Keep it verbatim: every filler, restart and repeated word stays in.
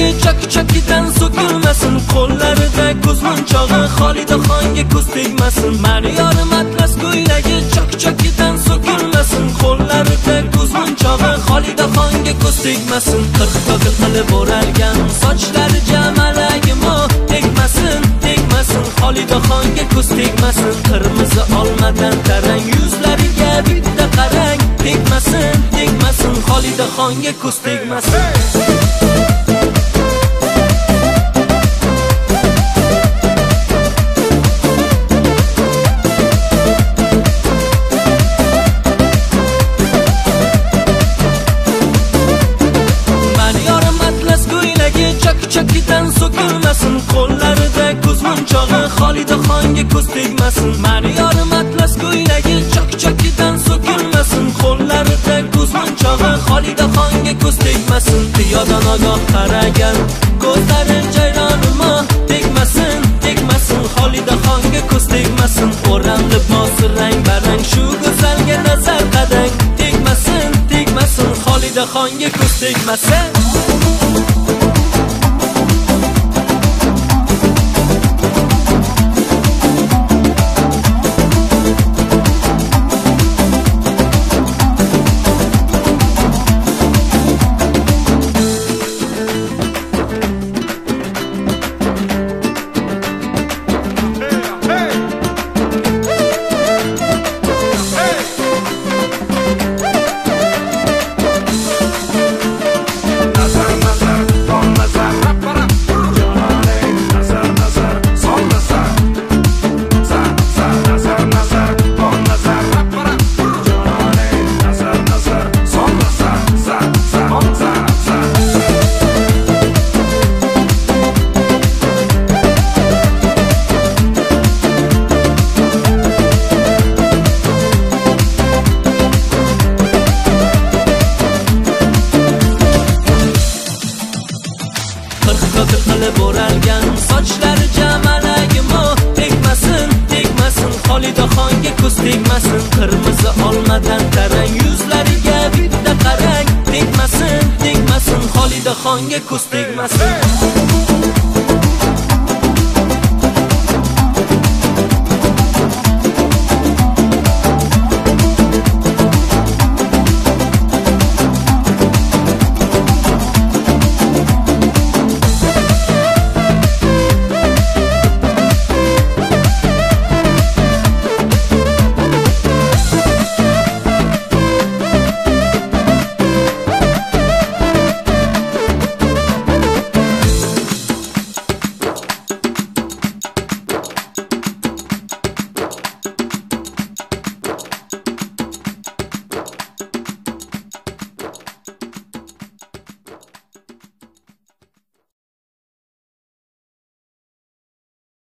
ko'ylagi chak-chakidan so'kilmasin, qo'llarida ko'zmunchog'i Xolidaxonga ko'z tegmasin. Mani yorim atlas ko'ylagi chak-chakidan so'kilmasin, qo'llarida ko'zmunchog'i Xolidaxonga ko'z tegmasin. Qirq kokil qilib o'ralgan sochlari jamalagimo tegmasin, tegmasin, Xolidaxonga ko'z tegmasin. Qirmizi olmadan tarang yuzlariga bitta qarang, tegmasin, tegmasin, Xolidaxonga ko'z tegmasin. Chak-chakidan so'kilmasin, qo'llarida ko'zmunchog'i Xolidaxonga ko'z tegmasin. Mani yorim atlas ko'ylagi chak-chakidan so'kilmasin, qo'llarida ko'zmunchog'i Xolidaxonga ko'z tegmasin. Piyodan ogoh qaragan ko'zlari jayronimo tegmasin, tegmasin, Xolidaxonga ko'z tegmasin. O'ram libosi rang barang shu go'zalga nazar qadang, tegmasin, tegmasin, Xolidaxonga ko'z tegmasin. Qilib o'ralgan sochlari jamalagimo tegmasin, tegmasin, Xolidaxonga ko'z tegmasin. Qirmizi olmadan tarang yuzlariga bitta qarang, tegmasin, tegmasin, Xolidaxonga ko'z tegmasin.